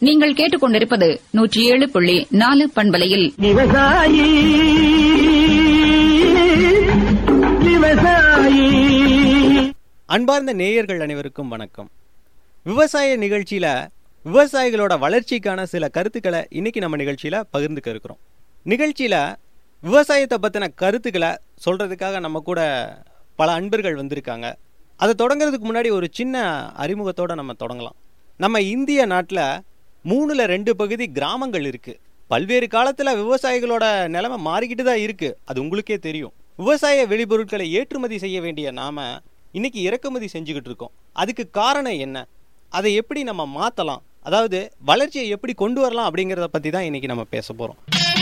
நீங்கள் கேட்டுக்கொண்டிருப்பது 107.4 பண்பலையில் விவசாயி விவசாயி. அன்பார்ந்த நேயர்கள் அனைவருக்கும் வணக்கம். விவசாய நிகழ்ச்சியில விவசாயிகளோட வளர்ச்சிக்கான சில கருத்துக்களை இன்னைக்கு நம்ம நிகழ்ச்சியில பகிர்ந்துக்க இருக்கிறோம். நிகழ்ச்சியில விவசாயத்தை பத்தின கருத்துக்களை சொல்றதுக்காக நம்ம கூட பல அன்பர்கள் வந்திருக்காங்க. அதை தொடங்குறதுக்கு முன்னாடி ஒரு சின்ன அறிமுகத்தோட நம்ம தொடங்கலாம். நம்ம இந்திய நாட்டில் 3/2 பகுதி கிராமங்கள் இருக்கு. பல்வேறு காலத்துல விவசாயிகளோட நிலைமை மாறிக்கிட்டு தான் இருக்கு. அது உங்களுக்கே தெரியும். விவசாய வெளிப்பொருட்களை ஏற்றுமதி செய்ய வேண்டிய நாம இன்னைக்கு இறக்குமதி செஞ்சுக்கிட்டு இருக்கோம். அதுக்கு காரணம் என்ன? அதை எப்படி நம்ம மாத்தலாம், அதாவது வளர்ச்சியை எப்படி கொண்டு வரலாம் அப்படிங்கிறத பத்தி தான் இன்னைக்கு நம்ம பேச போறோம்.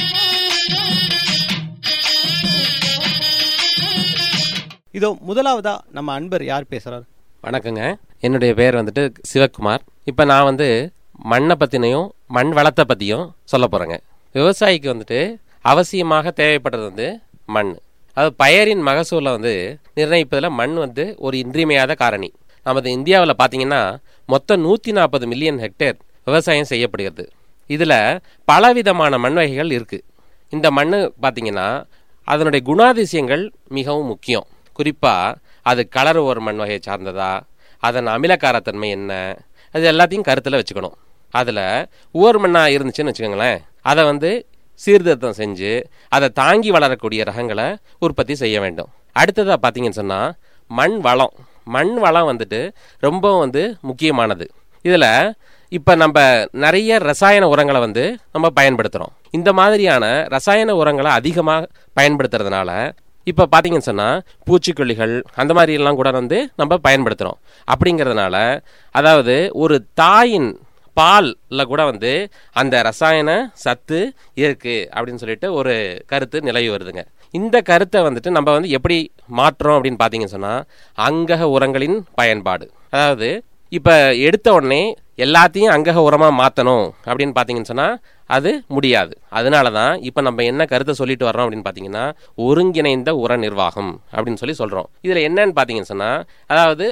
இதோ முதலாவதா நம்ம அன்பர் யார் பேசுறாரு? வணக்கங்க, என்னுடைய பேர் வந்துட்டு சிவகுமார். இப்போ நான் மண்ணை பற்றினையும் மண் வளத்தை பற்றியும் சொல்ல போகிறேங்க. விவசாயிக்கு அவசியமாக தேவைப்படுறது மண். அது பயிரின் மகசூலை நிர்ணயிப்பதில் மண் ஒரு இன்றியமையாத காரணி. நமது இந்தியாவில் பார்த்தீங்கன்னா மொத்தம் 140 மில்லியன் ஹெக்டேர் விவசாயம் செய்யப்படுகிறது. இதில் பலவிதமான மண் வகைகள் இருக்குது. இந்த மண் பார்த்தீங்கன்னா அதனுடைய குணாதிசயங்கள் மிகவும் முக்கியம். குறிப்பாக அது கலர் ஒரு மண் வகையை சார்ந்ததா, அதன் அமிலக்காரத்தன்மை என்ன, அது எல்லாத்தையும் கருத்தில் வச்சுக்கணும். அதில் உவர் மண்ணாக இருந்துச்சுன்னு வச்சுக்கோங்களேன், அதை சீர்திருத்தம் செஞ்சு அதை தாங்கி வளரக்கூடிய ரகங்களை உற்பத்தி செய்ய வேண்டும். அடுத்ததாக பார்த்தீங்கன்னு சொன்னால் மண் வளம். மண் வளம் ரொம்ப முக்கியமானது. இதில் இப்போ நம்ம நிறைய ரசாயன உரங்களை நம்ம பயன்படுத்துகிறோம். இந்த மாதிரியான ரசாயன உரங்களை அதிகமாக பயன்படுத்துறதுனால இப்போ பார்த்தீங்கன்னு சொன்னால் பூச்சிக்கொல்லிகள் அந்த மாதிரிலாம் கூட நம்ம பயன்படுத்துகிறோம். அப்படிங்கிறதுனால அதாவது ஒரு தாயின் பாலில் கூட அந்த ரசாயன சத்து இருக்குது அப்படின்னு சொல்லிட்டு ஒரு கருத்து நிலவி வருதுங்க. இந்த கருத்தை நம்ம எப்படி மாற்றுறோம் அப்படின்னு பார்த்தீங்கன்னு சொன்னால் அங்கக உரங்களின் பயன்பாடு. அதாவது இப்போ எடுத்த உடனே எல்லாத்தையும் அங்கக உரமாக மாற்றணும் அப்படின்னு பார்த்தீங்கன்னு சொன்னால் அது முடியாது. அதனால தான் இப்போ நம்ம என்ன கருத்தை சொல்லிட்டு வர்றோம் அப்படின்னு பார்த்தீங்கன்னா ஒருங்கிணைந்த உர நிர்வாகம் அப்படின்னு சொல்கிறோம். இதில் என்னன்னு பார்த்தீங்கன்னு சொன்னால் அதாவது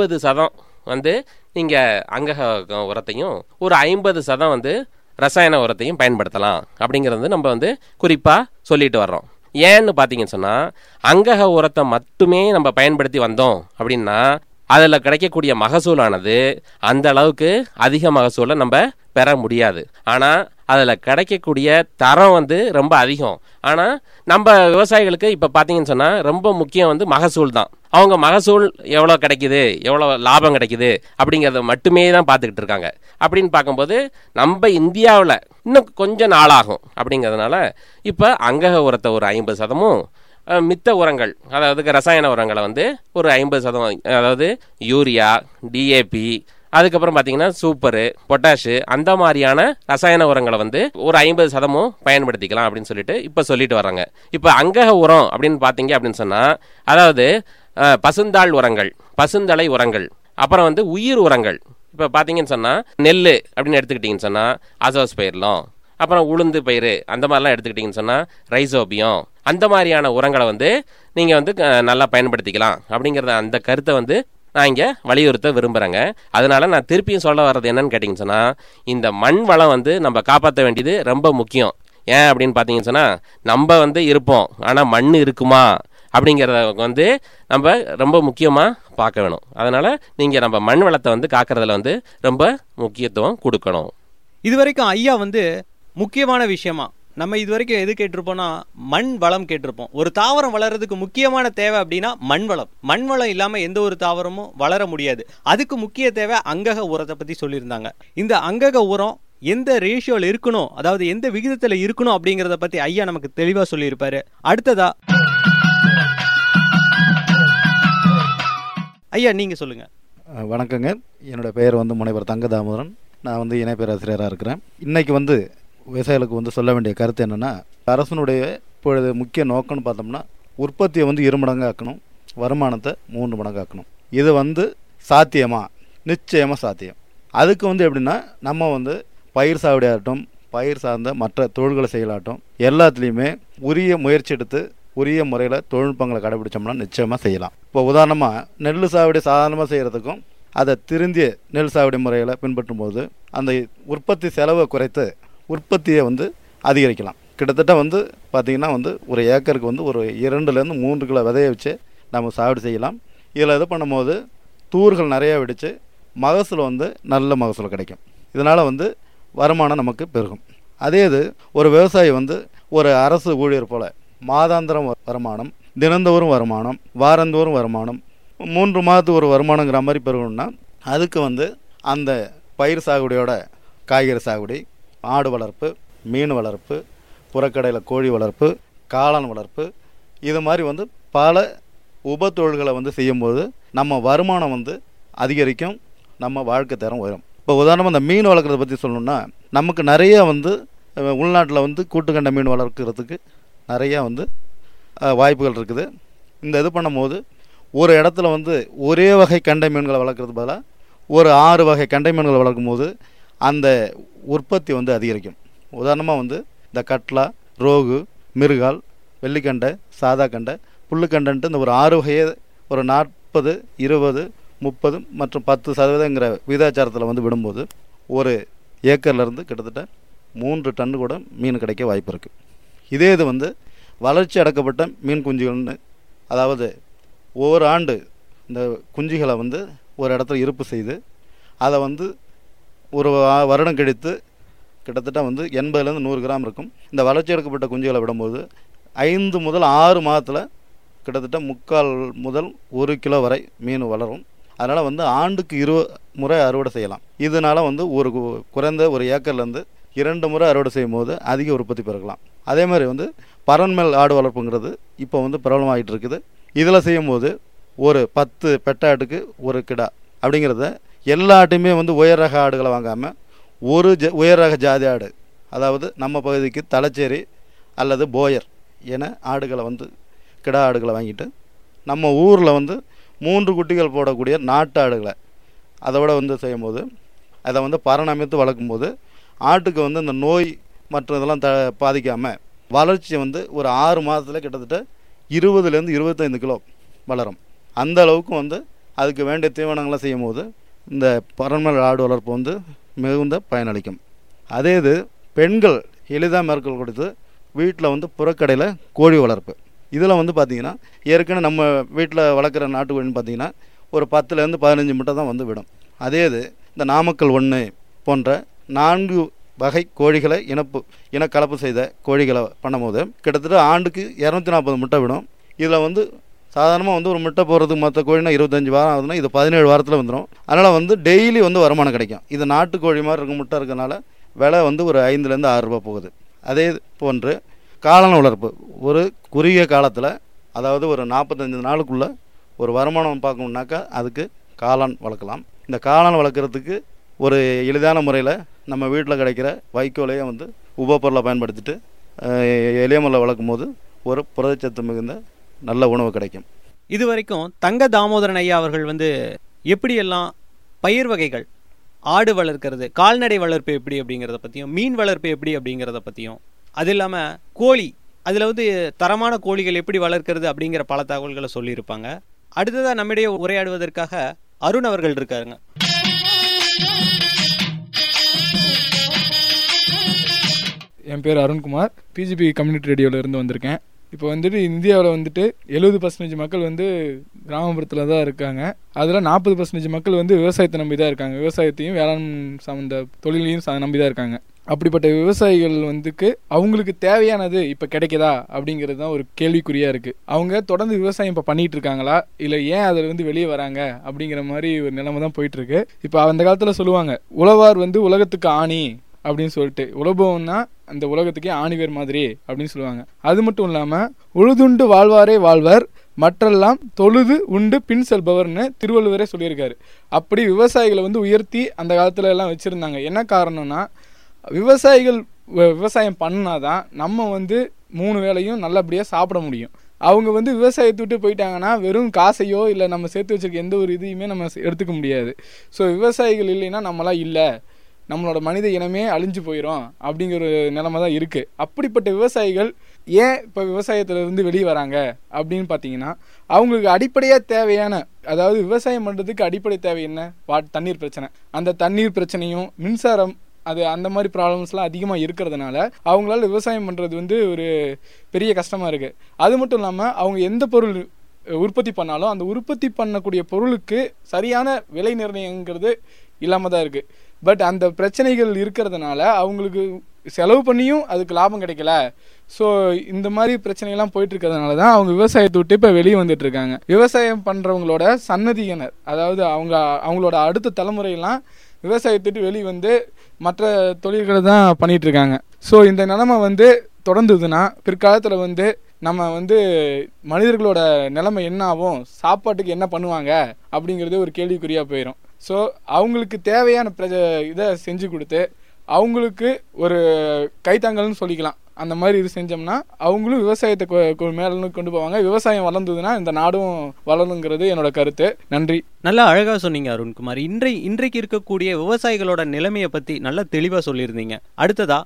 50% நீங்கள் அங்கக உரத்தையும் ஒரு 50% ரசாயன உரத்தையும் பயன்படுத்தலாம் அப்படிங்கிறது நம்ம குறிப்பாக சொல்லிட்டு வர்றோம். ஏன்னு பார்த்தீங்கன்னு சொன்னால் அங்கக உரத்தை மட்டுமே நம்ம பயன்படுத்தி வந்தோம் அப்படின்னா அதில் கிடைக்கக்கூடிய மகசூலானது அந்த அளவுக்கு அதிக மகசூலை நம்ம பெற முடியாது. ஆனால் அதில் கிடைக்கக்கூடிய தரம் ரொம்ப அதிகம். ஆனால் நம்ம விவசாயிகளுக்கு இப்போ பார்த்தீங்கன்னு சொன்னால் ரொம்ப முக்கியம் மகசூல் தான். அவங்க மகசூல் எவ்வளோ கிடைக்குது, எவ்வளோ லாபம் கிடைக்குது அப்படிங்கிறத மட்டுமே தான் பார்த்துக்கிட்டு இருக்காங்க. அப்படின்னு பார்க்கும்போது நம்ம இந்தியாவில் இன்னும் கொஞ்சம் நாளாகும். அப்படிங்கிறதுனால இப்போ அங்கக உரத்தை ஒரு 50%, மித்த உரங்கள் அதாவது ரசாயன உரங்களை ஒரு 50%, அதாவது யூரியா, டிஏபி, அதுக்கப்புறம் பார்த்தீங்கன்னா சூப்பரு, பொட்டாஷு அந்த மாதிரியான ரசாயன உரங்களை ஒரு 50% பயன்படுத்திக்கலாம் அப்படின்னு சொல்லிட்டு இப்போ சொல்லிட்டு வர்றாங்க. இப்போ அங்கக உரம் அப்படின்னு பார்த்தீங்க அப்படின்னு சொன்னால் அதாவது பசுந்தாள் உரங்கள், பசுந்தலை உரங்கள், அப்புறம் உயிர் உரங்கள். இப்போ பார்த்தீங்கன்னு சொன்னால் நெல் அப்படின்னு எடுத்துக்கிட்டிங்கன்னு சொன்னால் அசோஸ்பயிர்லம், அப்புறம் உளுந்து பயிர் அந்த மாதிரிலாம் எடுத்துக்கிட்டிங்கன்னு சொன்னால் ரைசோபியம், அந்த மாதிரியான உரங்களை நீங்கள் நல்லா பயன்படுத்திக்கலாம் அப்படிங்கிறத அந்த கருத்தை நான் இங்கே வலியுறுத்த விரும்புகிறேங்க. அதனால நான் திருப்பியும் சொல்ல வர்றது என்னன்னு கேட்டிங்கன்னு சொன்னால் இந்த மண் வளம் நம்ம காப்பாற்ற வேண்டியது ரொம்ப முக்கியம். ஏன் அப்படின்னு பார்த்தீங்கன்னு சொன்னால் நம்ம இருப்போம், ஆனால் மண் இருக்குமா அப்படிங்கிறத நம்ம ரொம்ப முக்கியமாக பார்க்க வேணும். அதனால் நீங்கள் நம்ம மண் வளத்தை காக்கிறதுல ரொம்ப முக்கியத்துவம் கொடுக்கணும். இதுவரைக்கும் ஐயா முக்கியமான விஷயமா நம்ம இதுவரைக்கும் எது கேட்டிருப்போம்னா மண் வளம் கேட்டிருப்போம். ஒரு தாவரம் வளர்றதுக்கு முக்கியமான தேவை அப்படின்னா மண் வளம். மண் வளம் இல்லாமல் எந்த ஒரு தாவரமும் வளர முடியாது. அதுக்கு முக்கிய தேவை அங்கக உரத்தை பற்றி சொல்லியிருந்தாங்க. இந்த அங்கக உரம் எந்த ரேஷியோவில் இருக்கணும், அதாவது எந்த விகிதத்தில் இருக்கணும் அப்படிங்கிறத பற்றி ஐயா நமக்கு தெளிவாக சொல்லியிருப்பாரு. அடுத்ததா ஐயா நீங்கள் சொல்லுங்க. வணக்கங்க, என்னோட பெயர் முனைவர் தங்க தாமோதரன். நான் இணை பேராசிரியராக இருக்கிறேன். இன்னைக்கு விவசாயிகளுக்கு சொல்ல வேண்டிய கருத்து என்னென்னா, அரசனுடைய இப்பொழுது முக்கிய நோக்கம்னு பார்த்தோம்னா உற்பத்தியை 2 மடங்கு ஆக்கணும், வருமானத்தை 3 மடங்கு ஆக்கணும். இது சாத்தியமா? நிச்சயமாக சாத்தியம். அதுக்கு எப்படின்னா நம்ம பயிர் சாகுடியாகட்டும், பயிர் சார்ந்த மற்ற தொழில்களை செய்யலாட்டும் எல்லாத்துலேயுமே உரிய முயற்சி எடுத்து உரிய முறையில் தொழில்நுட்பங்களை கடைபிடிச்சோம்னா நிச்சயமாக செய்யலாம். இப்போ உதாரணமாக நெல் சாகுடி சாதாரணமாக செய்கிறதுக்கும் அதை திருந்திய நெல் சாகுபடி முறையில் பின்பற்றும் போது அந்த உற்பத்தி செலவை குறைத்து உற்பத்தியை வந்து அதிகரிக்கலாம். கிட்டத்தட்ட வந்து பார்த்திங்கன்னா வந்து ஒரு ஏக்கருக்கு வந்து ஒரு 2லேருந்து 3 கிலோ விதையை வச்சு நம்ம சாகுபடி செய்யலாம். இதில் இது பண்ணும்போது தூர்கள் நிறையா வெடித்து மகசூல் வந்து நல்ல மகசூல் கிடைக்கும். இதனால் வந்து வருமானம் நமக்கு பெருகும். அதே இது ஒரு விவசாயி வந்து ஒரு அரசு ஊழியர் போல் மாதாந்திரம் வருமானம், தினந்தோறும் வருமானம், வாரந்தோறும் வருமானம், 3 மாதத்துக்கு ஒரு வருமானங்கிற மாதிரி பெருகணும்னா அதுக்கு வந்து அந்த பயிர் சாகுபடியோட காய்கறி சாகுபடி, ஆடு வளர்ப்பு, மீன் வளர்ப்பு, புறக்கடையில் கோழி வளர்ப்பு, காளான் வளர்ப்பு, இது மாதிரி வந்து பல உபத்தொழில்களை வந்து செய்யும்போது நம்ம வருமானம் வந்து அதிகரிக்கும், நம்ம வாழ்க்கை தரம் உயரும். இப்போ உதாரணமாக இந்த மீன் வளர்க்குறத பற்றி சொல்லணும்னா நமக்கு நிறைய வந்து உள்நாட்டில் வந்து கூட்டுக்கண்டை மீன் வளர்க்குறதுக்கு நிறையா வந்து வாய்ப்புகள் இருக்குது. இந்த இது பண்ணும்போது ஒரு இடத்துல வந்து ஒரே வகை கண்டை மீன்களை வளர்க்குறது பதிலாக ஒரு 6 வகை கண்டை மீன்களை வளர்க்கும் போது அந்த உற்பத்தி வந்து அதிகரிக்கும். உதாரணமாக வந்து இந்த கட்லா, ரோகு, மிருகால், வெள்ளிக்கண்டை, சாதா கண்டை, புல்லுக்கண்டைன்ட்டு இந்த ஒரு 6 வகையை ஒரு 40, 20, 30 மற்றும் 10% விகிதாச்சாரத்தில் வந்து விடும்போது ஒரு ஏக்கர்லேருந்து கிட்டத்தட்ட 3 டன்னு கூட மீன் கிடைக்க வாய்ப்பு இருக்குது. இதே இது வந்து வளர்ச்சி அடக்கப்பட்ட மீன் குஞ்சுகள்னு, அதாவது ஒவ்வொரு ஆண்டு இந்த குஞ்சுகளை வந்து ஒரு இடத்துல இருப்பு செய்து அதை வந்து ஒரு வருடம் கழித்து கிட்டத்தட்ட வந்து 80லேருந்து 100 கிராம் இருக்கும். இந்த வளர்ச்சி எடுக்கப்பட்ட குஞ்சுகளை விடும்போது 5 முதல் 6 மாதத்தில் கிட்டத்தட்ட 3/4 முதல் 1 கிலோ வரை மீன் வளரும். அதனால் வந்து ஆண்டுக்கு 20 முறை அறுவடை செய்யலாம். இதனால் வந்து ஒரு குறைந்த ஒரு ஏக்கர்லேருந்து 2 முறை அறுவடை செய்யும் போது அதிக உற்பத்தி பெருக்கலாம். அதே மாதிரி வந்து பரன்மேல் ஆடு வளர்ப்புங்கிறது இப்போ வந்து பிரபலமாகிட்டு இருக்குது. இதில் செய்யும்போது ஒரு 10 பெட்டாட்டுக்கு ஒரு கிடா அப்படிங்கிறத எல்லா ஆட்டையுமே வந்து உயர் ரக ஆடுகளை வாங்காமல் ஒரு உயர் ரக ஜாதி ஆடு, அதாவது நம்ம பகுதிக்கு தலைச்சேரி அல்லது போயர் என ஆடுகளை வந்து கிடா ஆடுகளை வாங்கிட்டு நம்ம ஊரில் வந்து 3 குட்டிகள் போடக்கூடிய நாட்டு ஆடுகளை அதோட வந்து செய்யும்போது அதை வந்து பராமரித்து வளர்க்கும்போது ஆட்டுக்கு வந்து இந்த நோய் மற்ற இதெல்லாம் பாதிக்காமல் வளர்ச்சி வந்து ஒரு 6 மாதத்தில் கிட்டத்தட்ட 20லேருந்து 25 கிலோ வளரும். அந்த அளவுக்கு வந்து அதுக்கு வேண்டிய தீவனங்கள்லாம் செய்யும் போது இந்த பரன்மேல் ஆடு வளர்ப்பு வந்து மிகுந்த பயனளிக்கும். அதே இது பெண்கள் எளிதாக மேற்கொள் கொடுத்து வீட்டில் வந்து புறக்கடையில் கோழி வளர்ப்பு. இதில் வந்து பார்த்திங்கன்னா ஏற்கனவே நம்ம வீட்டில் வளர்க்குற நாட்டுக்கோழின்னு பார்த்திங்கன்னா ஒரு 10லேருந்து 15 முட்டை தான் வந்து விடும். அதே இது இந்த நாமக்கல் 1 போன்ற 4 வகை கோழிகளை இனக்கலப்பு செய்த கோழிகளை பண்ணும்போது கிட்டத்தட்ட ஆண்டுக்கு 240 முட்டை விடும். இதில் வந்து சாதாரணமாக வந்து ஒரு முட்டை போடுறதுக்கு மற்ற கோழினா 25 வாரம் ஆகுதுன்னா இது 17 வாரத்தில் வந்துடும். அதனால் வந்து டெய்லி வந்து வருமானம் கிடைக்கும். இது நாட்டுக்கோழி மாதிரி இருக்க முட்டை இருக்கிறனால விலை வந்து ஒரு 5லேருந்து 6 ரூபா போகுது. அதே போன்று காளான் வளர்ப்பு ஒரு குறுகிய காலத்தில், அதாவது ஒரு 45 நாளுக்குள்ளே ஒரு வருமானம் பார்க்கணுன்னாக்கா அதுக்கு காளான் வளர்க்கலாம். இந்த காளான் வளர்க்குறதுக்கு ஒரு எளிதான முறையில் நம்ம வீட்டில் கிடைக்கிற வைக்கோலையே வந்து உபப்பொருளை பயன்படுத்திட்டு எளிய முறையில் வளர்க்கும் போது ஒரு புரதச்சத்து மிகுந்த நல்ல உணவு கிடைக்கும். இது வரைக்கும் தங்க தாமோதரன் ஐயா அவர்கள் வந்து எப்படியெல்லாம் பயிர் வகைகள், ஆடு வளர்க்கிறது, கால்நடை வளர்ப்பு எப்படி அப்படிங்கிறத பற்றியும், மீன் வளர்ப்பு எப்படி அப்படிங்கிறத பற்றியும், அது இல்லாமல் கோழி, அதில் வந்து தரமான கோழிகள் எப்படி வளர்க்கிறது அப்படிங்கிற பல தகவல்களை சொல்லியிருப்பாங்க. அடுத்ததாக நம்மிடையே உரையாடுவதற்காக அருண் அவர்கள் இருக்காருங்க. என் பேர் அருண்குமார், பிஜிபி கம்யூனிட்டி ரேடியோவில் இருந்து வந்திருக்கேன். இப்போ வந்துட்டு இந்தியாவில் வந்துட்டு 70% மக்கள் வந்து கிராமப்புறத்தில் தான் இருக்காங்க. அதில் 40% மக்கள் வந்து விவசாயத்தை நம்பி தான் இருக்காங்க. விவசாயத்தையும் வேளாண் சார்ந்த தொழிலையும் நம்பி தான் இருக்காங்க. அப்படிப்பட்ட விவசாயிகள் வந்துக்கு அவங்களுக்கு தேவையானது இப்போ கிடைக்குதா அப்படிங்கிறது தான் ஒரு கேள்விக்குறியாக இருக்குது. அவங்க தொடர்ந்து விவசாயம் இப்போ பண்ணிகிட்டு இருக்காங்களா, இல்லை ஏன் அதில் வந்து வெளியே வராங்க அப்படிங்கிற மாதிரி ஒரு நிலைமை தான் போயிட்டுருக்கு. இப்போ அந்த காலத்தில் சொல்லுவாங்க, உழவார் வந்து உலகத்துக்கு ஆணி அப்படின்னு சொல்லிட்டு, உலபம்னா அந்த உலகத்துக்கே ஆணிவேர் மாதிரி அப்படின்னு சொல்லுவாங்க. அது மட்டும் இல்லாமல் உழுதுண்டு வாழ்வாரே வாழ்வர், மற்றெல்லாம் தொழுது உண்டு பின் செல்பவர்னு திருவள்ளுவரே சொல்லியிருக்காரு. அப்படி விவசாயிகளை வந்து உயர்த்தி அந்த காலத்துல எல்லாம் வச்சுருந்தாங்க. என்ன காரணம்னா, விவசாயிகள் விவசாயம் பண்ணாதான் நம்ம வந்து 3 வேளையும் நல்லபடியாக சாப்பிட முடியும். அவங்க வந்து விவசாயத்தை விட்டு போயிட்டாங்கன்னா வெறும் காசையோ இல்லை நம்ம சேர்த்து வச்சிருக்க எந்த ஒரு இதையுமே நம்ம எடுத்துக்க முடியாது. ஸோ விவசாயிகள் இல்லைன்னா நம்மளாம் இல்லை, நம்மளோட மனித இனமே அழிஞ்சு போயிடும் அப்படிங்கிற ஒரு நிலைமை தான் இருக்குது. அப்படிப்பட்ட விவசாயிகள் ஏன் இப்போ விவசாயத்திலிருந்து வெளியே வராங்க அப்படின்னு பார்த்தீங்கன்னா, அவங்களுக்கு அடிப்படையாக தேவையான, அதாவது விவசாயம் பண்ணுறதுக்கு அடிப்படை தேவை என்ன? தண்ணீர் பிரச்சனை. அந்த தண்ணீர் பிரச்சனையும் மின்சாரம் அந்த மாதிரி ப்ராப்ளம்ஸ்லாம் அதிகமாக இருக்கிறதுனால அவங்களால விவசாயம் பண்ணுறது ஒரு பெரிய கஷ்டமாக இருக்குது. அது மட்டும் இல்லாமல் அவங்க எந்த பொருள் உற்பத்தி பண்ணாலும் அந்த உற்பத்தி பண்ணக்கூடிய பொருளுக்கு சரியான விலை நிர்ணயங்கிறது இல்லாமல் தான் இருக்குது. பட் அந்த பிரச்சனைகள் இருக்கிறதுனால அவங்களுக்கு செலவு பண்ணியும் அதுக்கு லாபம் கிடைக்கல. ஸோ இந்த மாதிரி பிரச்சனைகள்லாம் போயிட்டு இருக்கிறதுனால தான் அவங்க விவசாயத்தை விட்டு இப்போ வெளியே வந்துட்டு இருக்காங்க. விவசாயம் பண்ணுறவங்களோட சன்னதியினர், அதாவது அவங்களோட அடுத்த தலைமுறையெல்லாம் விவசாயத்துட்டு வெளியே வந்து மற்ற தொழில்களை தான் பண்ணிட்டு இருக்காங்க. ஸோ இந்த நிலைமை தொடர்ந்ததுன்னா பிற்காலத்தில் நம்ம மனிதர்களோட நிலைமை என்ன ஆகும், சாப்பாட்டுக்கு என்ன பண்ணுவாங்க அப்படிங்கிறது ஒரு கேள்விக்குறியாக போயிடும். ஸோ அவங்களுக்கு தேவையான இதை செஞ்சு கொடுத்து அவங்களுக்கு ஒரு கைத்தாங்கல்னு சொல்லிக்கலாம். அந்த மாதிரி இது செஞ்சோம்னா அவங்களும் விவசாயத்தை மேலே கொண்டு போவாங்க. விவசாயம் வளர்ந்ததுன்னா இந்த நாடும் வளருங்கிறது என்னோட கருத்து. நன்றி. நல்லா அழகா சொன்னீங்க அருண்குமார். இன்றைக்கு இருக்கக்கூடிய விவசாயிகளோட நிலைமையை பத்தி நல்லா தெளிவா சொல்லியிருந்தீங்க. அடுத்ததா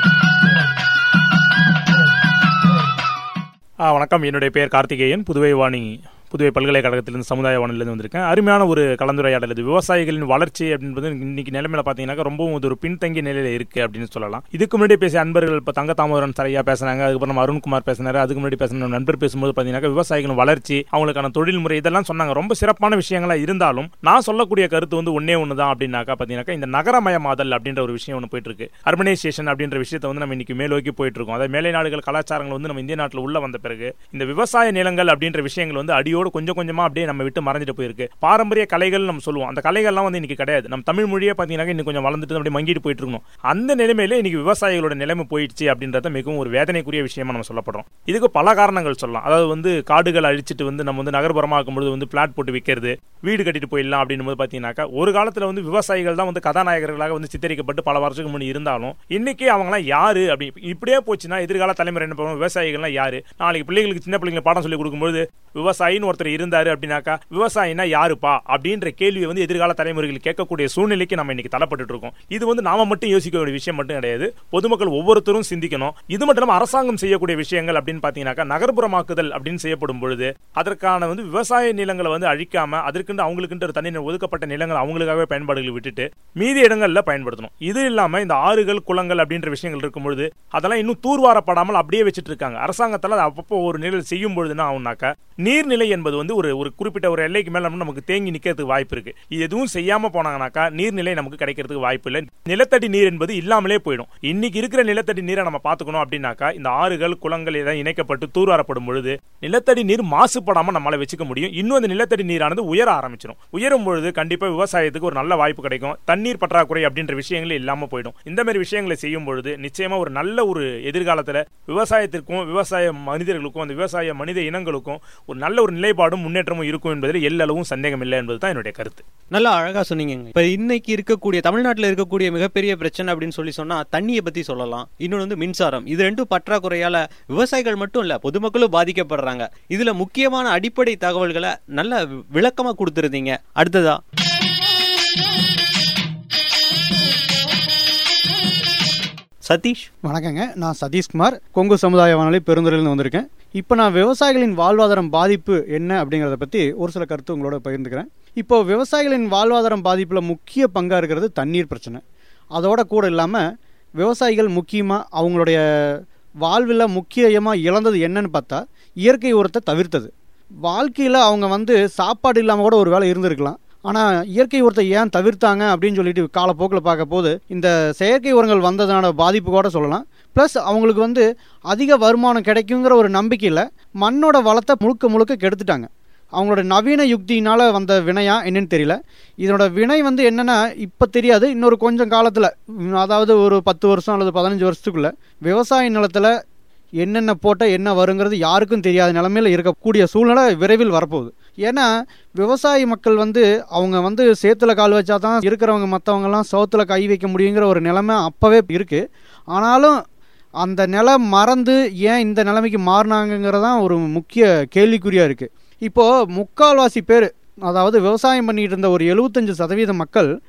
வணக்கம். என்னுடைய பெயர் கார்த்திகேயன். புதுவை பல்கலைக்கழகத்திலிருந்து சமுதாய வானிலிருந்து வந்திருக்கேன். அருமையான ஒரு கலந்துரையாடல் இது. விவசாயிகளின் வளர்ச்சி அப்படின்றது இன்னைக்கு நிலைமையில பார்த்தீங்கன்னா ரொம்பவும் ஒரு பின்தங்கிய நிலையில இருக்கு அப்படின்னு சொல்லலாம். இதுக்கு முன்னாடி பேசிய அன்பர்கள் இப்போ தங்க தாமோதரன் சரியா பேசினாங்க, அதுக்கப்புறம் நம்ம அருண்குமார் பேசினாரு, அதுக்கு முன்னாடி பேசின நண்பர் பேசும்போது பார்த்தீங்கன்னா விவசாயிகளின் வளர்ச்சி, அவங்களுக்கான தொழில்முறை இதெல்லாம் சொன்னாங்க. ரொம்ப சிறப்பான விஷயங்களா இருந்தாலும் நான் சொல்லக்கூடிய கருத்து ஒன்னே ஒன்று தான் அப்படின்னாக்கா பார்த்தீங்கன்னா இந்த நகரமயமாதல் அப்படின்ற ஒரு விஷயம் ஒன்று போயிட்டு இருக்கு. அர்பனைசேஷன் அப்படின்ற விஷயத்தை நம்ம இன்னைக்கு மேலோக்கி போயிட்டு இருக்கோம். அதாவது மேலை நாடுகள் கலாச்சாரங்கள் நம்ம இந்திய நாட்டில் உள்ள வந்த பிறகு இந்த விவசாய நிலங்கள் அப்படின்ற விஷயங்கள் அடியோடு கொஞ்சம் கொஞ்சமா அப்படியே நம்ம விட்டு மறைஞ்சிட்டு போயிருக்கு. பாரம்பரிய கலைகள் நம்ம சொல்லுவோம், அந்த கலைகள்லாம் இன்னைக்கு கிடையாது. நம்ம தமிழ் மொழியே பார்த்தீங்கன்னா இன்னும் கொஞ்சம் வளர்ந்துட்டு அப்படியே மங்கிட்டு போயிட்டு இருக்கணும். அந்த நிலைமையில இன்னைக்கு விவசாயிகளோட நிலைமை போயிடுச்சு அப்படின்றத மிகவும் ஒரு வேதனைக்குரிய விஷயமா நம்ம சொல்லப்படுறோம். இதுக்கு பல காரணங்கள் சொல்லலாம். அதாவது காடுகள் அழிச்சிட்டு நம்ம நகர்ப்புறமாக்கும் பொழுது பிளாட் போட்டு விற்கிறது, வீடு கட்டிட்டு போயிடலாம் அப்படின்னு போது பார்த்தீங்கன்னாக்கா ஒரு காலத்துல விவசாயிகள் தான் கதாநாயகர்களாக சித்தரிக்கப்பட்டு பல வருஷத்துக்கு முன்னாடி இருந்தாலும் இன்னைக்கு அவங்களாம் யாரு அப்படி இப்படியே போச்சுன்னா எதிர்கால தலைமுறை என்ன பண்ணுவோம், விவசாயிகள்லாம் யாரு? நாளைக்கு பிள்ளைகளுக்கு சின்ன பிள்ளைங்க பாடம் சொல்லி கொடுக்கும்போது விவசாயின்னு ஒருத்தர் இருந்தாரு அப்படின்னாக்கா விவசாயினா யாருப்பா அப்படின்ற கேள்வி எதிர்கால தலைமுறைகள் கேட்கக்கூடிய சூழ்நிலைக்கு நம்ம இன்னைக்கு தள்ளப்பட்டு இருக்கோம். இது நாம மட்டும் யோசிக்க வேண்டிய விஷயம் மட்டும் கிடையாது, பொதுமக்கள் ஒவ்வொருத்தரும் சிந்திக்கணும். இது மட்டும் இல்லாம அரசாங்கம் செய்யக்கூடிய விஷயங்கள் அப்படின்னு பாத்தீங்கன்னாக்கா நகர்ப்புறமாக்குதல் அப்படின்னு செய்யப்படும் பொழுது அதற்கான விவசாய நிலங்களை அழிக்காம அதற்கு அவங்களுக்கு ஒரு தனி ஒதுக்கப்பட்ட நிலங்கள் அவங்களுக்காகவே பயன்பாடுகளை விட்டுட்டு மீதி இடங்கள்ல பயன்படுத்தணும். இது இல்லாம இந்த ஆறுகள் குளங்கள் அப்படின்ற விஷயங்கள் இருக்கும்பொழுது அதெல்லாம் இன்னும் தூர்வாரப்படாமல் அப்படியே வச்சுட்டு இருக்காங்க. அரசாங்கத்தால அப்பப்போ ஒரு நிலை செய்யும் பொழுதுன்னா ஆகுனாக்கா நீர்நிலை என்பது ஒரு குறிப்பிட்ட ஒரு எல்லைக்கு மேல நமக்கு தேங்கி நிக்கிறதுக்கு வாய்ப்பு இருக்கு. இது எதுவும் செய்யாம போனாங்கனாக்கா நீர்நிலை நமக்கு கிடைக்கிறதுக்கு வாய்ப்பு இல்லை. நிலத்தடி நீர் என்பது இல்லாமலே போயிடும். இன்னைக்கு இருக்கிற நிலத்தடி நீரை நம்ம பாத்துக்கணும் அப்படின்னாக்கா இந்த ஆறுகள் குளங்கள் எல்லாம் இணைக்கப்பட்டு தூர்வாரப்படும் பொழுது நிலத்தடி நீர் மாசுபடாம நம்மளால வச்சுக்க முடியும். இன்னும் அந்த நிலத்தடி நீரானது உயர ஆரம்பிச்சிடும். உயரும் பொழுது கண்டிப்பா விவசாயத்துக்கு ஒரு நல்ல வாய்ப்பு கிடைக்கும். தண்ணீர் பற்றாக்குறை அப்படின்ற விஷயங்களே இல்லாம போயிடும். இந்த மாதிரி விஷயங்களை செய்யும் பொழுது நிச்சயமா ஒரு நல்ல ஒரு எதிர்காலத்துல விவசாயத்திற்கும் விவசாய மனிதர்களுக்கும் அந்த விவசாய மனித இனங்களுக்கும் ஒரு நல்ல ஒரு நிலைப்பாடும் முன்னேற்றமும் இருக்கும் என்பதில் எல்லளவும் சந்தேகம் இல்லை என்பதுதான் என்னுடைய கருத்து. நல்லா அழகா சொன்னீங்க. இப்ப இன்னைக்கு இருக்கக்கூடிய தமிழ்நாட்டில் இருக்கக்கூடிய மிகப்பெரிய பிரச்சனை அப்படின்னு சொன்னா தண்ணியை பத்தி சொல்லலாம். இன்னொன்று மின்சாரம். இது ரெண்டும் பற்றாக்குறையால விவசாயிகள் மட்டும் இல்ல பொதுமக்களும் பாதிக்கப்படுறாங்க. இதுல முக்கியமான அடிப்படை தகவல்களை நல்ல விளக்கமா கொடுத்திருந்தீங்க. அடுத்ததா சதீஷ். வணக்கங்க, நான் சதீஷ்குமார், கொங்கு சமுதாய வானொலி பெருந்துறையிலிருந்து வந்திருக்கேன். இப்போ நான் விவசாயிகளின் வாழ்வாதாரம் பாதிப்பு என்ன அப்படிங்கிறத பற்றி ஒரு சில கருத்து உங்களோட பகிர்ந்துக்கிறேன். இப்போ விவசாயிகளின் வாழ்வாதாரம் பாதிப்பில் முக்கிய பங்காக இருக்கிறது தண்ணீர் பிரச்சனை. அதோட கூட இல்லாமல் விவசாயிகள் முக்கியமாக அவங்களுடைய வாழ்வில் முக்கியமாக இழந்தது என்னன்னு பார்த்தா இயற்கை உரத்தை தவிர்த்தது. வாழ்க்கையில் அவங்க சாப்பாடு இல்லாமல் கூட ஒரு வேளை இருந்திருக்கலாம். ஆனால் இயற்கை உரத்தை ஏன் தவிர்த்தாங்க அப்படின்னு சொல்லிட்டு காலப்போக்கில் பார்க்க போது இந்த செயற்கை உரங்கள் வந்ததான பாதிப்பு கூட சொல்லலாம். ப்ளஸ் அவங்களுக்கு அதிக வருமானம் கிடைக்குங்கிற ஒரு நம்பிக்கையில் மண்ணோட வளத்தை முழுக்க கெடுத்துட்டாங்க. அவங்களோட நவீன யுக்தியினால் வந்த வினையா என்னன்னு தெரியல. இதனோட வினை என்னென்னா இப்போ தெரியாது, இன்னொரு கொஞ்சம் காலத்தில், அதாவது ஒரு 10 வருஷம் அல்லது 15 வருஷத்துக்குள்ளே விவசாய நிலத்தில் என்னென்ன போட்டால் என்ன வருங்கிறது யாருக்கும் தெரியாத நிலைமையில் இருக்கக்கூடிய சூழ்நிலை விரைவில் வரப்போகுது. ஏன்னா விவசாய மக்கள் அவங்க சேத்துல கால் வச்சா தான் இருக்கிறவங்க மற்றவங்கெல்லாம் சோத்துல கை வைக்க முடியுங்கிற ஒரு நிலைமை அப்போவே இருக்குது. ஆனாலும் அந்த நிலம் மறந்து ஏன் இந்த நிலைமைக்கு மாறினாங்கிறதான் ஒரு முக்கிய கேள்விக்குறியாக இருக்குது. இப்போது 3/4 பேர், அதாவது விவசாயம் பண்ணிகிட்டு இருந்த ஒரு 75% மக்கள்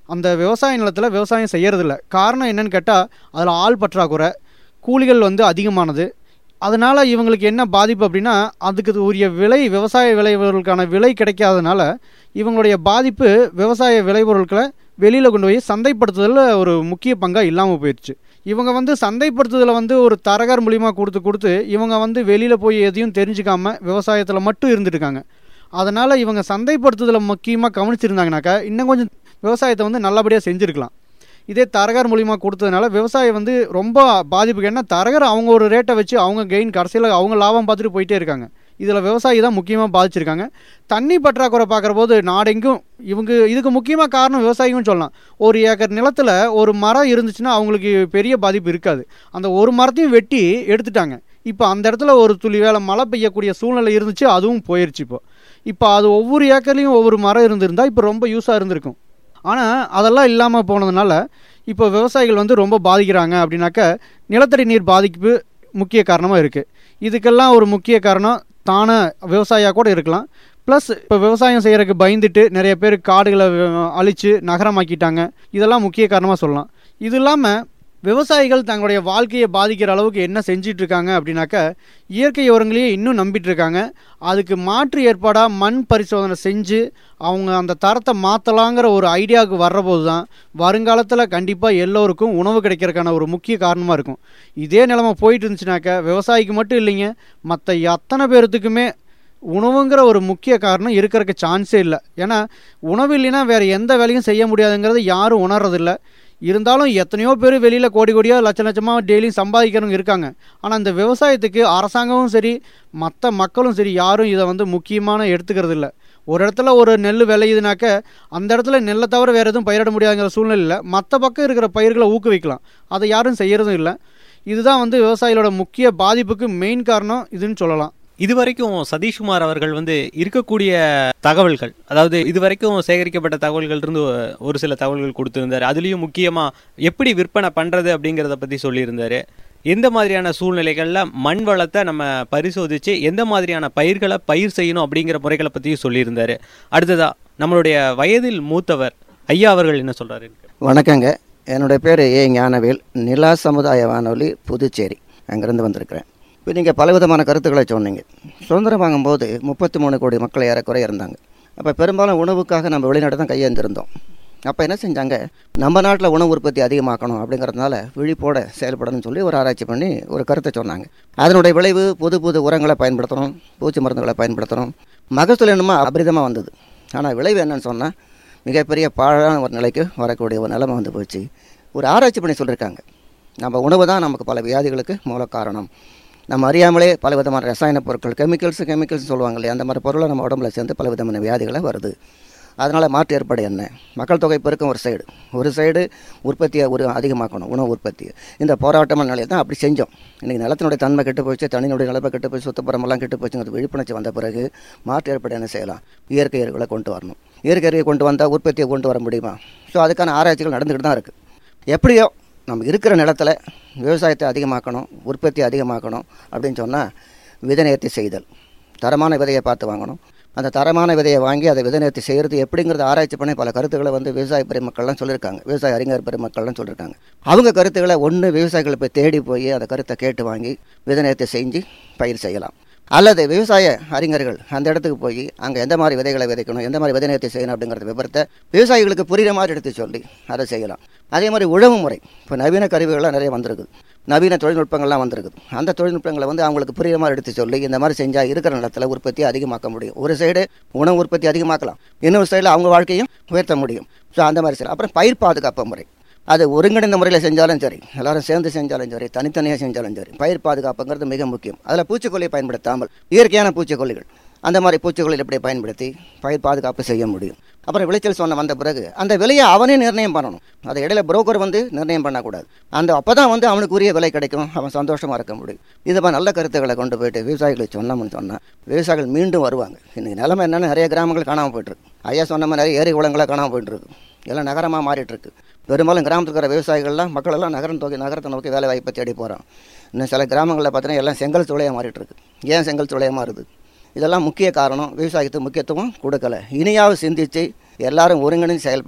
அந்த விவசாய நிலத்தில் விவசாயம் செய்யறதில்ல. காரணம் என்னன்னு கேட்டால் அதில் ஆள் பற்றாக்குறை, கூலிகள் அதிகமானது. அதனால் இவங்களுக்கு என்ன பாதிப்பு அப்படின்னா, அதுக்கு உரிய விலை, விவசாய விளைபொருளுக்கான விலை கிடைக்காதனால இவங்களுடைய பாதிப்பு விவசாய விளைபொருட்களை வெளியில் கொண்டு போய் சந்தைப்படுத்துதலில் ஒரு முக்கிய பங்காக இல்லாமல் போயிடுச்சு. இவங்க சந்தைப்படுத்துதலை ஒரு தரகர் மூலிமா கொடுத்து இவங்க வெளியில் போய் எதையும் தெரிஞ்சுக்காம விவசாயத்தில் மட்டும் இருந்துட்டுருக்காங்க. அதனால் இவங்க சந்தைப்படுத்துதலை முக்கியமாக கவனிச்சிருந்தாங்கனாக்கா இன்னும் கொஞ்சம் விவசாயத்தை நல்லபடியாக செஞ்சுருக்கலாம். இதே தரகர் மூலிமா கொடுத்ததுனால விவசாயம் ரொம்ப பாதிப்புக்கு. ஏன்னா தரகர் அவங்க ஒரு ரேட்டை வச்சு அவங்க கெயின், கடைசியில் அவங்க லாபம் பார்த்துட்டு போயிட்டே இருக்காங்க. இதில் விவசாயி தான் முக்கியமாக பாதிச்சிருக்காங்க. தண்ணி பற்றாக்குறை பார்க்குற போது நாடெங்கும் இதுக்கு முக்கியமாக காரணம் விவசாயின்னு சொல்லலாம். ஒரு ஏக்கர் நிலத்தில் ஒரு மரம் இருந்துச்சுன்னா அவங்களுக்கு பெரிய பாதிப்பு இருக்காது. அந்த ஒரு மரத்தையும் வெட்டி எடுத்துட்டாங்க. இப்போ அந்த இடத்துல ஒரு துளி வேலை மழை பெய்யக்கூடிய சூழ்நிலை இருந்துச்சு, அதுவும் போயிடுச்சு. இப்போ அது ஒவ்வொரு ஏக்கர்லேயும் ஒவ்வொரு மரம் இருந்திருந்தால் இப்போ ரொம்ப யூஸாக இருந்திருக்கும். ஆனால் அதெல்லாம் இல்லாமல் போனதுனால இப்போ விவசாயிகள் ரொம்ப பாதிக்கிறாங்க. அப்படின்னாக்க நிலத்தடி நீர் பாதிப்பு முக்கிய காரணமாக இருக்குது. இதுக்கெல்லாம் ஒரு முக்கிய காரணம் தானே விவசாயியாக கூட இருக்கலாம். ப்ளஸ் இப்போ விவசாயம் செய்கிறதுக்கு பயந்துட்டு நிறைய பேர் காடுகளை அழித்து நகரமாக்கிட்டாங்க. இதெல்லாம் முக்கிய காரணமாக சொல்லலாம். இது இல்லாமல் விவசாயிகள் தங்களுடைய வாழ்க்கையை பாதிக்கிற அளவுக்கு என்ன செஞ்சிட்ருக்காங்க அப்படின்னாக்க, இயற்கை உரங்களையே இன்னும் நம்பிட்டு இருக்காங்க. அதுக்கு மாற்று ஏற்பாடாக மண் பரிசோதனை செஞ்சு அவங்க அந்த தரத்தை மாற்றலாங்கிற ஒரு ஐடியாவுக்கு வர்றபோது தான் வருங்காலத்தில் கண்டிப்பாக எல்லோருக்கும் உணவு கிடைக்கிறதுக்கான ஒரு முக்கிய காரணமாக இருக்கும். இதே நிலைமை போயிட்டு இருந்துச்சுனாக்க விவசாயிக்கு மட்டும் இல்லைங்க, மற்ற அத்தனை பேர்த்துக்குமே உணவுங்கிற ஒரு முக்கிய காரணம் இருக்கிறதுக்கு சான்ஸே இல்லை. ஏன்னா உணவு இல்லைன்னா வேறு எந்த வேலையும் செய்ய முடியாதுங்கிறது யாரும் உணர்றதில்லை. இருந்தாலும் எத்தனையோ பேர் வெளியில் கோடி கோடியாக லட்ச லட்சமாக டெய்லியும் சம்பாதிக்கிறவங்க இருக்காங்க. ஆனால் இந்த விவசாயத்துக்கு அரசாங்கமும் சரி மற்ற மக்களும் சரி யாரும் இதை முக்கியமான எடுத்துக்கிறது இல்லை. ஒரு இடத்துல ஒரு நெல் விளையுதுனாக்க அந்த இடத்துல நெல்லை தவிர வேறு எதுவும் பயிரிட முடியாதுங்கிற சூழ்நிலையில் மற்ற பக்கம் இருக்கிற பயிர்களை ஊக்குவிக்கலாம். அதை யாரும் செய்கிறதும் இல்லை. இதுதான் விவசாயிகளோட முக்கிய பாதிப்புக்கு மெயின் காரணம் இதுன்னு சொல்லலாம். இதுவரைக்கும் சதீஷ்குமார் அவர்கள் இருக்கக்கூடிய தகவல்கள், அதாவது இதுவரைக்கும் சேகரிக்கப்பட்ட தகவல்கள் இருந்து ஒரு சில தகவல்கள் கொடுத்துருந்தாரு. அதுலேயும் முக்கியமாக எப்படி விற்பனை பண்ணுறது அப்படிங்கிறத பற்றி சொல்லியிருந்தாரு. எந்த மாதிரியான சூழ்நிலைகளில் மண் வளத்தை நம்ம பரிசோதித்து எந்த மாதிரியான பயிர்களை பயிர் செய்யணும் அப்படிங்கிற முறைகளை பற்றியும் சொல்லியிருந்தாரு. அடுத்ததாக நம்மளுடைய வயதில் மூத்தவர் ஐயா அவர்கள் என்ன சொல்கிறாரு? வணக்கங்க, என்னுடைய பேர் ஏ ஞானவேல், நிலா சமுதாய வானொலி புதுச்சேரி, அங்கேருந்து வந்திருக்கிறேன். இப்போ நீங்கள் பலவிதமான கருத்துக்களை சொன்னீங்க. சுதந்திரம் வாங்கும்போது 33 கோடி மக்கள் ஏறக்குறை இருந்தாங்க. அப்போ பெரும்பாலும் உணவுக்காக நம்ம வெளிநாடு தான் கையேந்திருந்தோம். அப்போ என்ன செஞ்சாங்க, நம்ம நாட்டில் உணவு உற்பத்தி அதிகமாக்கணும் அப்படிங்கிறதுனால விழிப்போட செயல்படணும்னு சொல்லி ஒரு ஆராய்ச்சி பண்ணி ஒரு கருத்தை சொன்னாங்க. அதனுடைய விளைவு புது புது உரங்களை பயன்படுத்தணும், பூச்சி மருந்துகளை பயன்படுத்தணும், மகசூல் என்னமோ அபரிதமாக வந்தது. ஆனால் விளைவு என்னன்னு சொன்னால் மிகப்பெரிய பாழான ஒரு நிலைக்கு வரக்கூடிய ஒரு நிலைமை வந்து போச்சு. ஒரு ஆராய்ச்சி பண்ணி சொல்லியிருக்காங்க, நம்ம உணவு தான் நமக்கு பல வியாதிகளுக்கு மூல காரணம். நம்ம அறியாமலே பல விதமான ரசாயன பொருட்கள், கெமிக்கல்ஸ் சொல்லுவாங்க இல்லையா, அந்த மாதிரி பொருளை நம்ம உடம்புல சேர்ந்து பல விதமான வியாதிகளை வருது. அதனால் மாற்று ஏற்பாடு என்ன, மக்கள் தொகை பெருக்கம் ஒரு சைடு உற்பத்தியை அதிகமாக்கணும், உணவு உற்பத்தியை. இந்த போராட்டமான நிலையை தான் அப்படி செஞ்சோம். இன்றைக்கி நிலத்தினுடைய தன்மை கெட்டு போச்சு, தண்ணியினுடைய நிலப்பை கெட்டு போச்சு, சுத்தப்புறமெல்லாம் கெட்டு போச்சுங்கிறது விழிப்புணர்ச்சி வந்த பிறகு மாற்று ஏற்பாடு என்ன செய்யலாம், இயற்கை எரிகளை கொண்டு வரணும். இயற்கை எரியை கொண்டு வந்தால் உற்பத்தியை கொண்டு வர முடியுமா? ஸோ அதுக்கான ஆராய்ச்சிகள் நடந்துக்கிட்டு தான் இருக்குது. எப்படியோ நம்ம இருக்கிற நிலத்தில் விவசாயத்தை அதிகமாக்கணும், உற்பத்தி அதிகமாக்கணும் அப்படின்னு சொன்னால் விதை நேர்த்தி செய்தல், தரமான விதையை பார்த்து வாங்கணும். அந்த தரமான விதையை வாங்கி அதை விதை நேர்த்தி செய்கிறது எப்படிங்கிறத ஆராய்ச்சி பண்ணி பல கருத்துக்களை விவசாய பெருமக்கள்லாம் சொல்லியிருக்காங்க, விவசாய அறிஞர் பெருமக்கள்லாம் சொல்லியிருக்காங்க. அவங்க கருத்துக்களை விவசாயிகளை போய் தேடி போய் அந்த கருத்தை கேட்டு வாங்கி விதை நேர்த்தி செஞ்சு பயிர் செய்யலாம். அல்லது விவசாய அறிஞர்கள் அந்த இடத்துக்கு போய் அங்கே எந்த மாதிரி விதைகளை விதைக்கணும், எந்த மாதிரி விதை நேர்த்தி செய்யணும் அப்படிங்கிறது விவரத்தை விவசாயிகளுக்கு புரிகிற மாதிரி எடுத்து சொல்லி அதை செய்யலாம். அதே மாதிரி உழவு முறை, இப்போ நவீன கருவிகள்லாம் நிறைய வந்திருக்குது, நவீன தொழில்நுட்பங்கள்லாம் வந்திருக்குது. அந்த தொழில்நுட்பங்களை அவங்களுக்கு புரிகிற மாதிரி எடுத்து சொல்லி இந்த மாதிரி செஞ்சால் இருக்கிற நிலத்தில் உற்பத்தியை அதிகமாக்க முடியும். ஒரு சைடு உணவு உற்பத்தி அதிகமாக்கலாம், இன்னொரு சைடில் அவங்க வாழ்க்கையும் உயர்த்த முடியும். ஸோ அந்த மாதிரி செய்யலாம். அப்புறம் பயிர் பாதுகாப்பு முறை, அது ஒருங்கிணைந்த முறையில் செஞ்சாலும் சரி, எல்லாரும் சேர்ந்து செஞ்சாலும் சரி, தனித்தனியாக செஞ்சாலும் சரி, பயிர் பாதுகாப்புங்கிறது மிக முக்கியம். அதில் பூச்சிக்கொல்லியை பயன்படுத்தாமல் இயற்கையான பூச்சிக்கொல்லிகள், அந்த மாதிரி பூச்சிக்கொல்லிகள் எப்படி பயன்படுத்தி பயிர் பாதுகாப்பு செய்ய முடியும். அப்புறம் விளைச்சல் வந்த பிறகு அந்த விலையை அவனே நிர்ணயம் பண்ணணும். அதை இடையில புரோக்கர் நிர்ணயம் பண்ணக்கூடாது. அப்போ தான் அவனுக்கு உரிய விலை கிடைக்கும், அவன் சந்தோஷமாக இருக்க முடியும். இதை நல்ல கருத்துக்களை கொண்டு போயிட்டு விவசாயிகளுக்கு சொன்னோம்னு சொன்னால் விவசாயிகள் மீண்டும் வருவாங்க. இன்றைக்கி நிலைமை என்னென்னு நிறைய கிராமங்கள் காணாமல் போய்ட்டுருக்கு. ஐயா சொன்ன மாதிரி நிறைய ஏரி குளங்களாக காணாமல் போய்ட்டுருக்கு, எல்லாம் நகரமாக மாறிட்டுருக்கு. பெரும்பாலும் கிராமத்தில் இருக்கிற விவசாயிகள்லாம் மக்களெல்லாம் நகரத்தை நோக்கி வேலை வாய்ப்பை தேடி போகிறான். இன்னும் சில கிராமங்களில் பார்த்தீங்கன்னா எல்லாம் செங்கல் சூளையாக மாறிட்டுருக்கு. ஏன் செங்கல் சூளையாக மாறுது? இதெல்லாம் முக்கிய காரணம், விவசாயத்துக்கு முக்கியத்துவம் கொடுக்கலை. இனியாவது சிந்தித்து எல்லாரும் ஒருங்கிணைந்து செயல்பட்டால்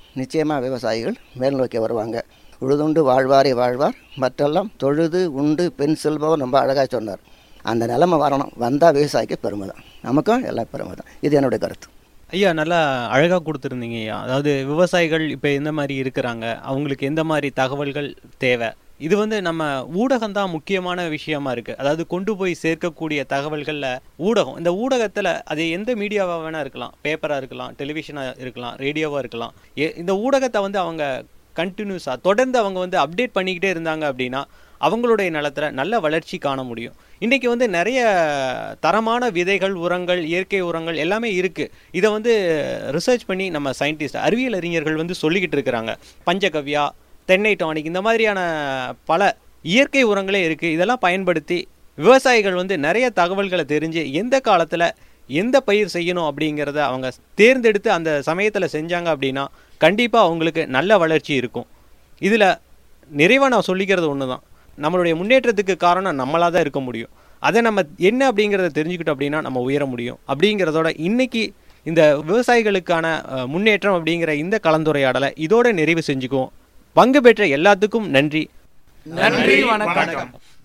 நிச்சயமாக விவசாயிகள் மேல் நோக்கி வருவாங்க. உழுதுண்டு வாழ்வாரே வாழ்வார், மற்றெல்லாம் தொழுது உண்டு பெண் செல்பவர் ரொம்ப அழகாக சொன்னார். அந்த நிலைமை வரணும். வந்தால் விவசாயிக்கு பெருமை தான், நமக்கும் எல்லாம் பெருமை தான். இது என்னுடைய கருத்து. ஐயா நல்லா அழகாக கொடுத்துருந்தீங்க ஐயா. அதாவது விவசாயிகள் இப்போ எந்த மாதிரி இருக்கிறாங்க, அவங்களுக்கு எந்த மாதிரி தகவல்கள் தேவை, இது நம்ம ஊடகம் தான் முக்கியமான விஷயமா இருக்கு. அதாவது கொண்டு போய் சேர்க்கக்கூடிய தகவல்களில் ஊடகம், இந்த ஊடகத்தில் அது எந்த மீடியாவாக வேணா இருக்கலாம், பேப்பராக இருக்கலாம், டெலிவிஷனாக இருக்கலாம், ரேடியோவாக இருக்கலாம். இந்த ஊடகத்தை அவங்க கண்டினியூஸாக தொடர்ந்து அவங்க அப்டேட் பண்ணிக்கிட்டே இருந்தாங்க அப்படின்னா அவங்களுடைய நிலத்தில் நல்ல வளர்ச்சி காண முடியும். இன்றைக்கி நிறைய தரமான விதைகள், உரங்கள், இயற்கை உரங்கள் எல்லாமே இருக்குது. இதை ரிசர்ச் பண்ணி நம்ம சயின்டிஸ்ட், அறிவியல் அறிஞர்கள் சொல்லிக்கிட்டு இருக்கிறாங்க. பஞ்சகவ்யா, தென்னை டானிக், இந்த மாதிரியான பல இயற்கை உரங்களே இருக்குது. இதெல்லாம் பயன்படுத்தி விவசாயிகள் நிறைய தகவல்களை தெரிஞ்சு எந்த காலத்தில் எந்த பயிர் செய்யணும் அப்படிங்கிறத அவங்க தேர்ந்தெடுத்து அந்த சமயத்தில் செஞ்சாங்க அப்படின்னா கண்டிப்பாக அவங்களுக்கு நல்ல வளர்ச்சி இருக்கும். இதில் நிறைவாக நான் சொல்லிக்கிறது ஒன்று தான், நம்மளுடைய முன்னேற்றத்துக்கு காரணம் நம்மளாக தான் இருக்க முடியும். அதை நம்ம என்ன அப்படிங்கிறத தெரிஞ்சுக்கிட்டோம் அப்படின்னா நம்ம உயர முடியும். அப்படிங்கிறதோட இன்னைக்கு இந்த விவசாயிகளுக்கான முன்னேற்றம் அப்படிங்கிற இந்த கலந்துரையாடலை இதோட நிறைவு செஞ்சுக்குவோம். பங்கு பெற்ற எல்லாத்துக்கும் நன்றி. நன்றி, வணக்கம்.